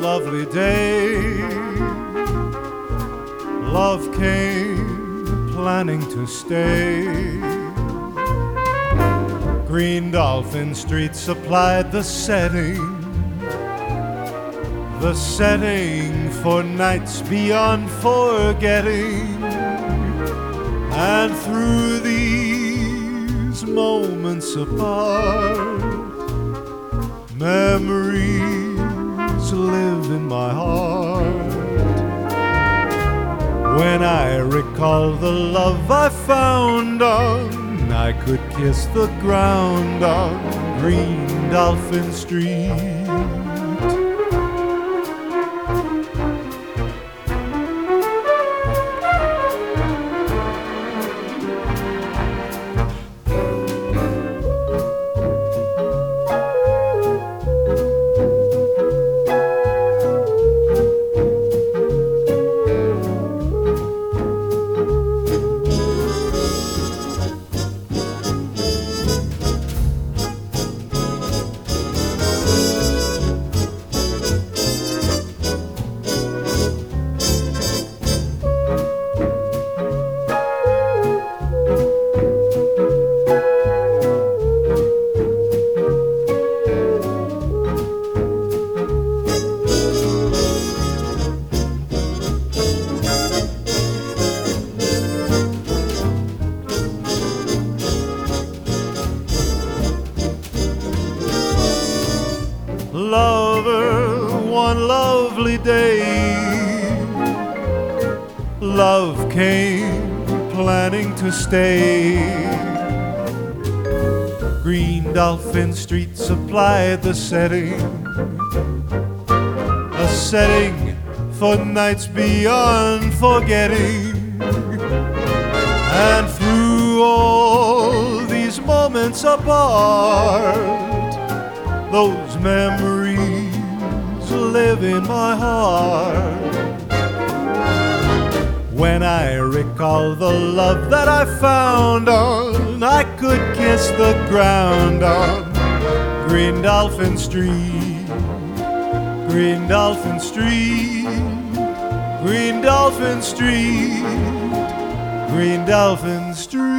lovely day, love came planning to stay. Green Dolphin Street supplied the setting for nights beyond forgetting. And through these moments apart, memories live in my heart. When I recall the love I found on, I could kiss the ground on Green Dolphin Street. Lover, one lovely day, love came planning to stay. Green Dolphin Street supplied the setting, a setting for nights beyond forgetting. And through all these moments apart, those memories live in my heart. When I recall the love that I found on, I could kiss the ground on Green Dolphin Street. Green Dolphin Street, Green Dolphin Street, Green Dolphin Street.